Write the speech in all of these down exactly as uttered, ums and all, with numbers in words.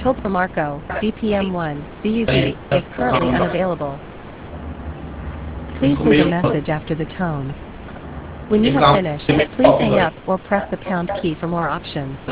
Topo Marco, D P M one, D U B, is currently unavailable. Please leave a message after the tone. When you have finished, please hang up or press the pound key for more options.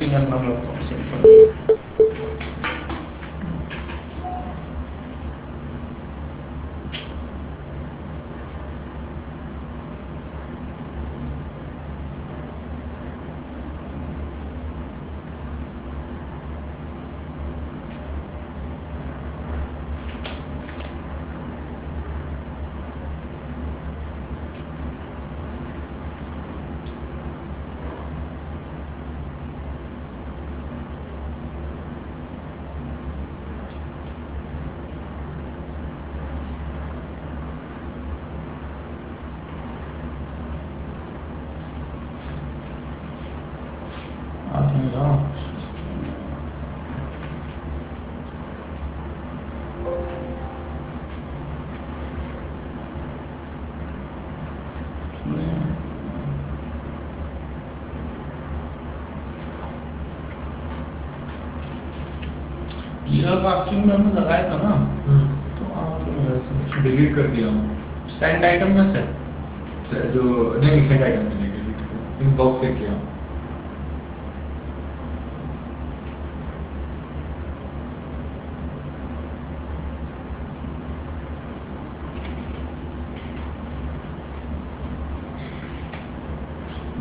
Teaser casting में हमने लगाया था ना, तो आप delete कर दिया हूँ सेंड आइटम में से जो नहीं सेंड आइटम में इनबॉक्स से किया